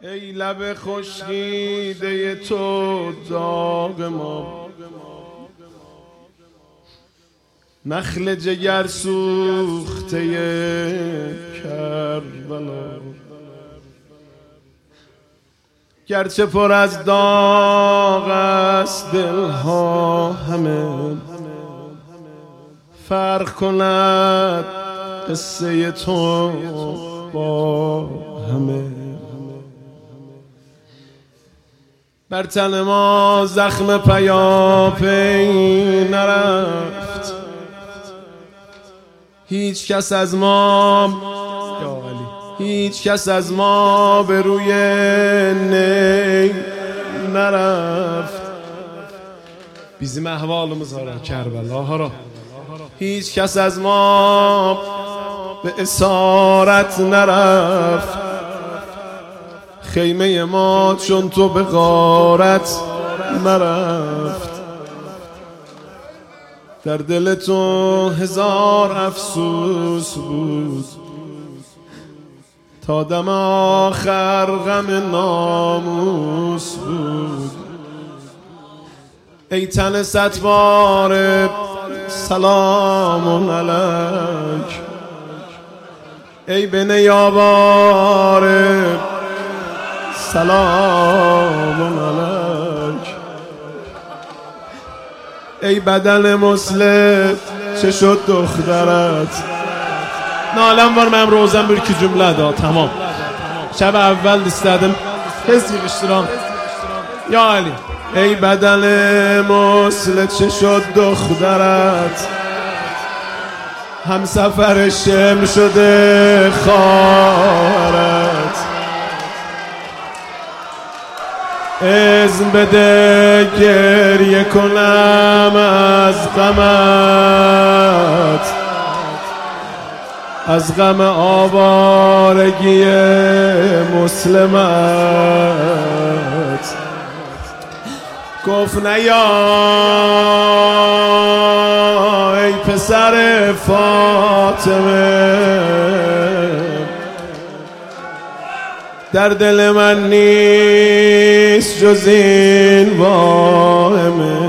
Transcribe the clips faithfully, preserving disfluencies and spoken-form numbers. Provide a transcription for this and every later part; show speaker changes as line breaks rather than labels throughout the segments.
ای لب خشکیده تو داغ ما، نخل جگر سوخته کربلا. گرچه پر از داغ است دلها همه، فرق کند قصه تو با همه. بر تن ما زخم پیاپی نرفت، هیچ کس از ما هیچ کس از ما به روی نی نرفت. bizim ahvalımız hara Kerbela hara. هیچ کس از ما به اسارت نرفت، خیمه ما چون تو به غارت نرفت. در دل تو هزار افسوس بود، تا دم آخر غم ناموس بود. ای تن ستبار سلام علیک، ای به نیابار سلام علیک. ای بدن مسلم چه شد دخترت. نالم var mənim rozam bir iki cümlə daha tamam. Şəb əvvəl istədim tez yığışdıram. Ya Ali. ای بدن مسلم چه شد دخترت، هم سفر شم شده خواهرت. اذن بده گریه کنم از غمت، از غم آوارگی مسلمت. گفت نیا ای پسر فاطمه، در دل من نیست جز این واهمه.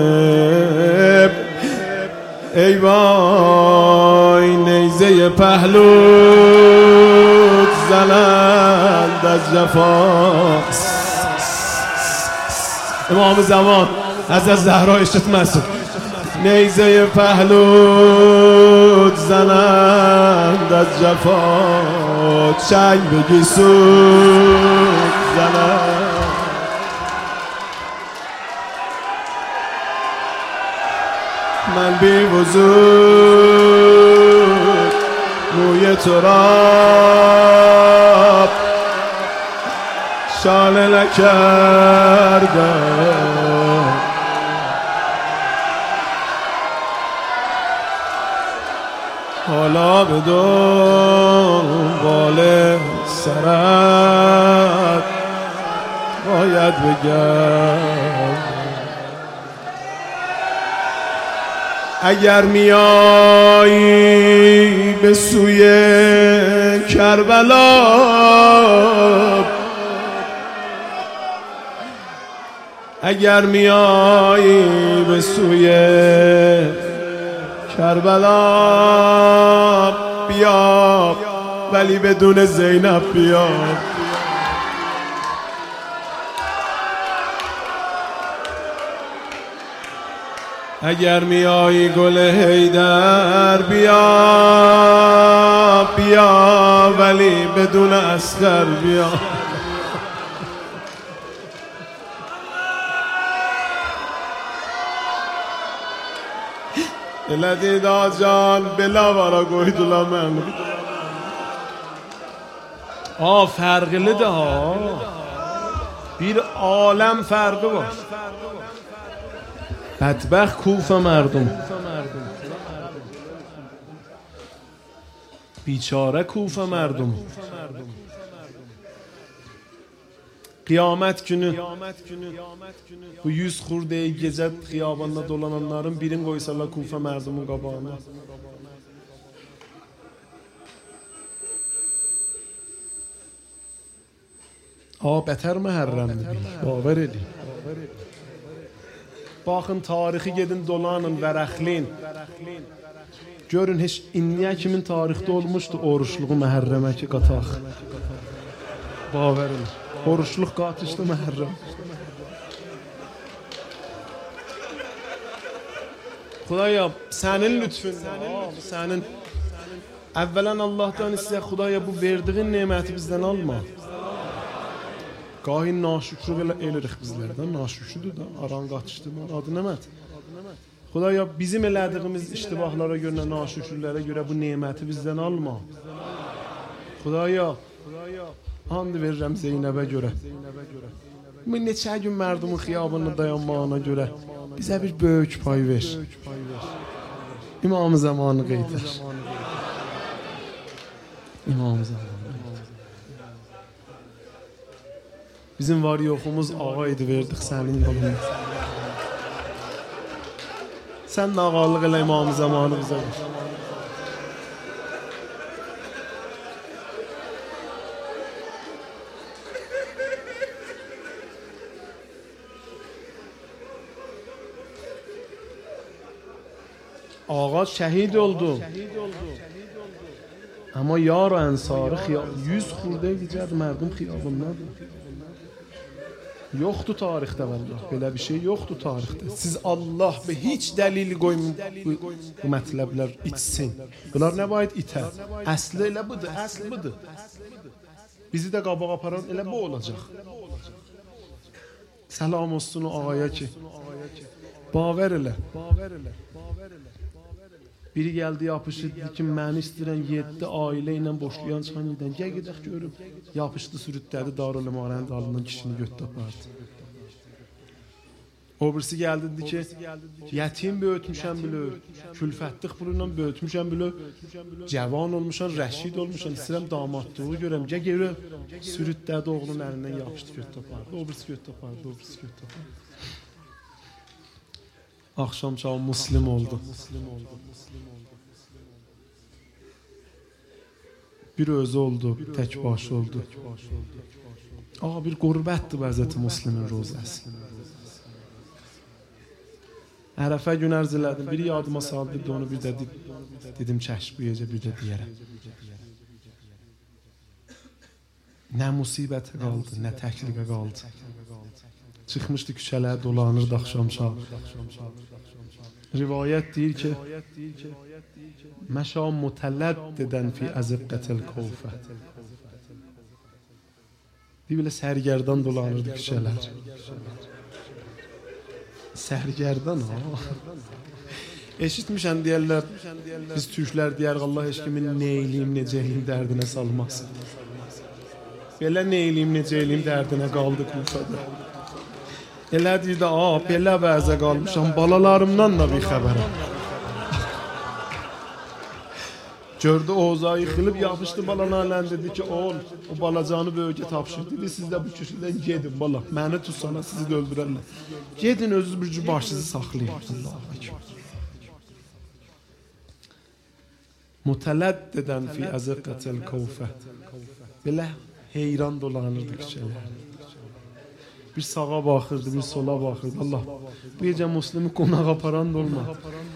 ای وای نیزه پهلوت زنند از جفاست. امام زمان از زهرا عشقت مسعود. نیزه پهلوت زنند از جفا، چنگ بگی سود زنند. من بی وجود موی تو را شانه نکردم، حالا به دنبال سرت باید بگم. اگر میایی به سوی کربلا، اگر میایی به سوی کربلا بیا، ولی بدون زینب بیا. اگر میایی گل حیدر بیا، بیا ولی بدون اصغر بیا. Elədida can belə vara qoydular mən. Aa fərqlidir ha. Bir aləm fərqi var. Bədbəxt Kufa مردم. بیچاره کوفه مردم. Qiyamət günü bu yüz xurdeyi gecə xiyabanda dolananların birini qoysalar Kufa mərdumun qabağına. Ha beter Məhərrəmdir, baver edin. Baxın tarixi gedin dolanın, vərəxlin. Görün heç indiyə kimin tarixdə olmuşdu oruçluğu Məhərrəmə ki qataq. Baverin. Oruçluq qatışdı Məhərrəm. Xudaya sənin lütfündən, sənin əvvələn Allahdan istə Xudaya bu verdiğin neməti bizdən alma. Gahi naşükrü belə elərik bizlərdən, naşükrüdür da, aran qatışdı, adı nəmət. Xudaya bizim elədiyimiz iştibahlara görə, naşükrülərə görə bu neməti bizdən alma. Xudaya, and verirəm Zeynəbə görə. Bu neçə gün mərdumun xiyabında dayanmağına görə bizə bir böyük pay ver. İmam-ı zamanı qeytər. İmam-ı zamanı. Bizim var yoxumuz ağa idi, verdik sənin yolunu. Sən də ağalıq elə İmam-ı zamanı bizə ver. Ağa şəhid oldu. Amma yar o ənsarı yüz xurdə gecədir mərdum xiyabındadır. Yoxdur tarixdə vəllah. Belə bir şey yoxdur tarixdə. Siz Allah və heç dəlil qoymayın bu, bu mətləblər içsin. Bunlar nə bayid itər? Əsli elə budur, əsli budur. Bizi də qabaq aparan elə bu olacaq. Səlam olsun o ağaya ki, baver elə. Biri gəldi yapışdı ki, məni istirən yeddi ailə ilə boşlayan çıxan gedən. Gəl gedək görüm. Yapışdı, sürüddədi, Darül-Əmarənin dalından kişini götdü apardı. O birisi gəldi dedi ki, yətim böyütmüşəm bilə, külfətlik puluyla böyütmüşəm bilə, cavan olmuşam, rəşid olmuşam, istəyirəm damadlığı görəm. Gəl görüm. Sürüddədi, oğlunun əlindən yapışdı, götdü apardı. O birisi götdü apardı, o birisi götdü apardı. Akşam çağı Müslim oldu. Bir özü oldu, tek başı oldu. Aa, bir qurbətdir Həzrəti Müslimin rozəsi. Ərəfə gün ərz elədim, biri yadıma saldı, bir onu bir də dedim çəş bu gecə bir də deyərəm. Nə musibətə qaldı, nə təkliqə qaldı. Çıxmışdı küçələr, dolanırdı axşam çağı. Rivayət deyir ki, məşa mutələddidən fi əziqqətil kofə. Deyir, belə sərgərdan dolanırdı küçələr. Sərgərdan, ha? Eşitmişən deyərlər, biz türklər deyər, Allah eşkimin nə eləyim, necə eləyim dərdinə salmasın. Belə nə eləyim, necə eləyim dərdinə qaldıq Musada. Elə deyir də, aa, belə vəzə qalmışam, balalarımdan da bir xəbərəm. Gördü Oğuz'a yıxılıb, yapışdı balana ələn dedi ki, oğul, o balacanı böyüke tapşır. Dedi, siz də bu küçüdən gedin bala, məni tutsana, sizi də öldürərlər. Gedin, özünüz bir cür başınızı saxlayın. Allah'a ekber. Mutələddidən fi əziqqətil kofə. Belə heyran dolanırdı küçələr. Bir sağa baxırdı, bir sola baxırdı. Allah, bu gecə Müslimi qonaq aparan da olma.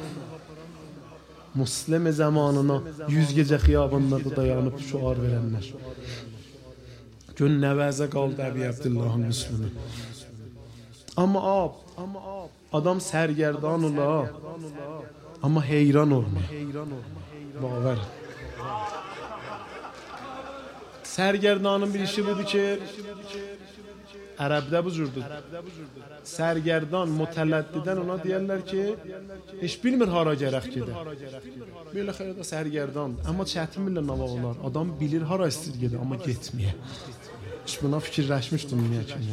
Müslim zamanına yüz gecə xiyabınlarda dayanıb şuar verənlər. Gün nəvəzə qaldı Əbi Abdullahın Müslimi. Amma ab, adam sərgərdan ola, amma heyran olma. Baver. Sərgərdanın bir işi budur ki, Ərəbdə bu cürdür. Sərgərdan, mutələddidən ona deyərlər ki, heç bilmir hara gərək gedə. Belə xeyr də sərgərdan. Amma çətin bilən nə olar. Adam bilir hara istir gedə, amma getməyə. Heç buna fikirləşmişdim niyə kimi.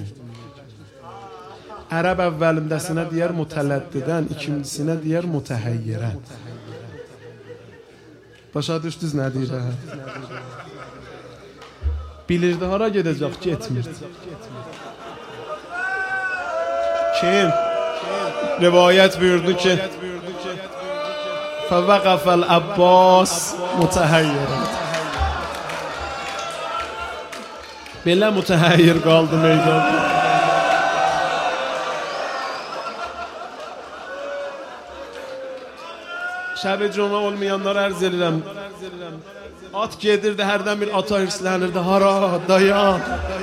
Ərəb əvvəlindəsinə deyər mutələddidən, ikincisinə deyər mutəhəyyirən. Başa düşdünüz nə deyir? Bilirdi hara gedəcək, getmirdi. Kim? Rivayət buyurdu ki, فَوَقَفَ الْعَبَّاسِ مُتَحَيِّرًا. Belə mütəhəyyir qaldı meydan. Şəb-i cümə olmayanlara ərz edirəm. At gedirdi, hərdən bir ata hirslənirdi. Hara, dayan.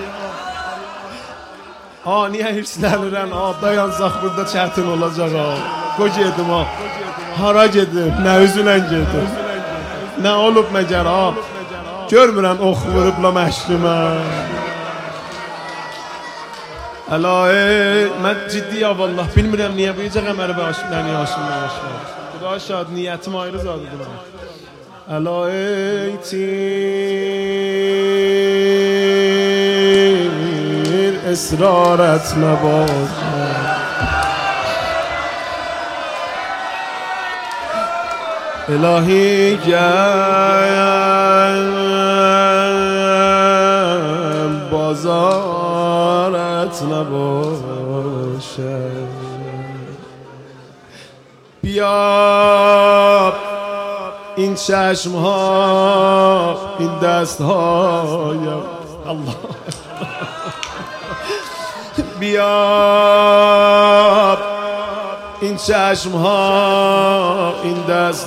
Ha, niyə hirslənirən? Ha, dayansaq burada çətin olacaq ha. Qoy gedim ha. Hara gedim? Nə üzünə gedim? Nə olub məgər ha? Görmürəm ox vurubla məşrimə. Əla ey, mən ciddi ya vallah. Bilmirəm niyə bu necə qəməri və aşımdan yaşımdan aşımdan. Xuda şad, niyyətim ayrı zadıdır. Əla ey tir, esrar etmə baxa. İlahi gəl, bazar etmə baxa. بیاب این چشم ها این دست هایم الله بیاب این چشم ها این دست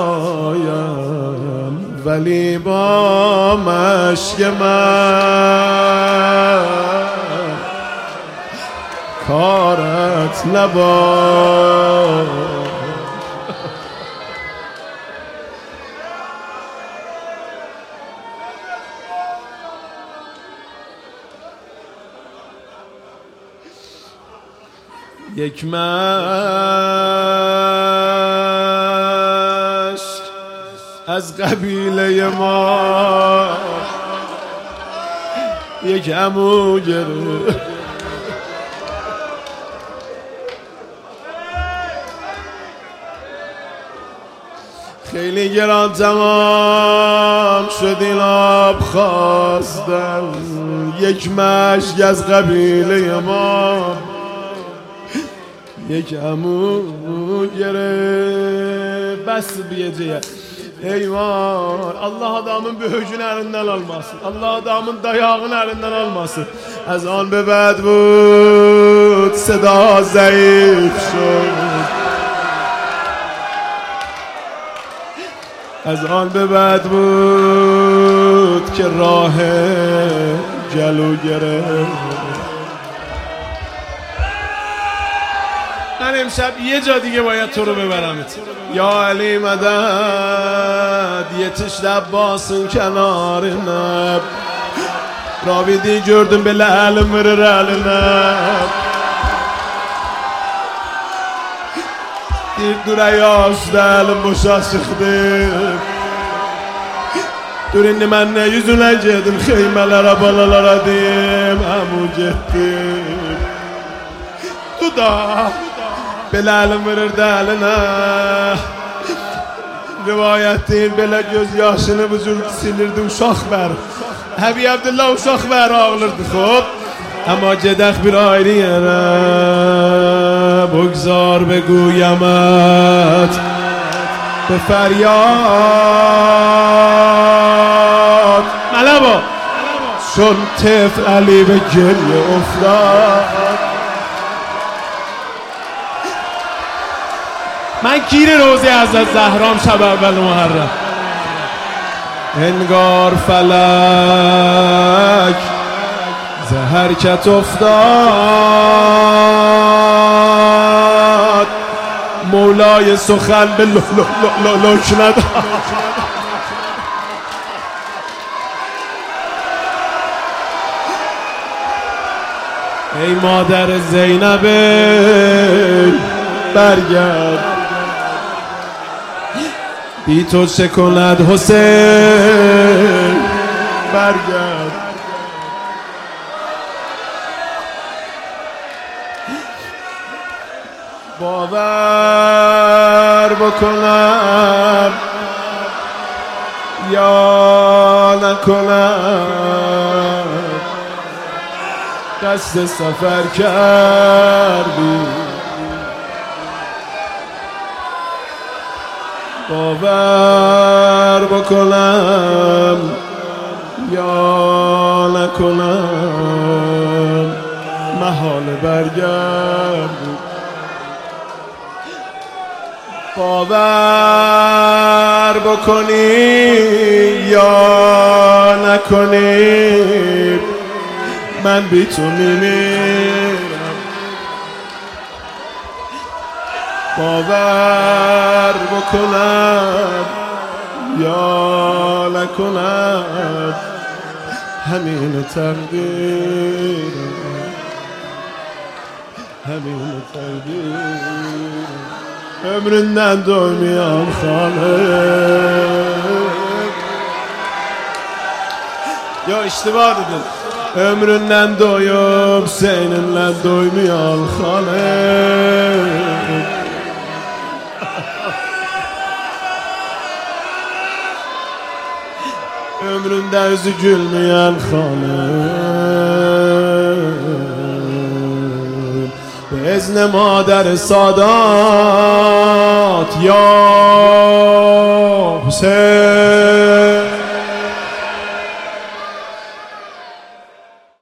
هایم ولی با مشک من کارت نباد. یک مشت از قبیله ما یک عمو گرفت خیلی گران تمام شد این آب خواستم یک مشت از قبیله ما یک عمو گرفت بس diyeceğe. Eyvah! Allah adamın böğücünü elinden almasın. Allah adamın dayağını elinden almasın. از آن به بعد بود صدا ضعیف شد. از آن به بعد بود که راه جلو گرفت. من امشب یه جا دیگه باید تو رو ببرمت. یا علی مدد yetiş Abbas'ın kenarına. Ravidi gördüm belə əlim verir əlinə. Bir dura yaşda əlim boşa çıxdı. Dur indi mən nə yüzünə gedim xeymələrə balalara deyim əmu getdim. Duda belə əlim verirdi əlinə. Rivayət deyir belə göz yaşını bu cür silirdi uşaq bər. Həbi Abdullah uşaq bər ağlırdı xob. Amma gedək bir ayrı yerə. بگذار بگویمت به فریاد ملبا چون طفل علی به گریه افتاد. من گیر روزه حضرت زهرام شب اول محرم. انگار فلک ز حرکت افتاد. مولای سخن به لک نداد. ای مادر زینب برگرد بی تو چه کند حسین برگرد. باور بکنم یا نکنم قصد سفر کردی. باور بکنم یا نکنم بکنم محال برگرد. باور بکنی یا نکنی من بی تو میمیرم. باور بکنم یا نکنم همین تقدیرم، همین تقدیرم. ömründen doymayan hanım. Ya iştibar edin. Ömründen doyup seninle doymayan hanım. Ömründe yüzü gülmeyen hanım. به اذن مادر سادات یا حسین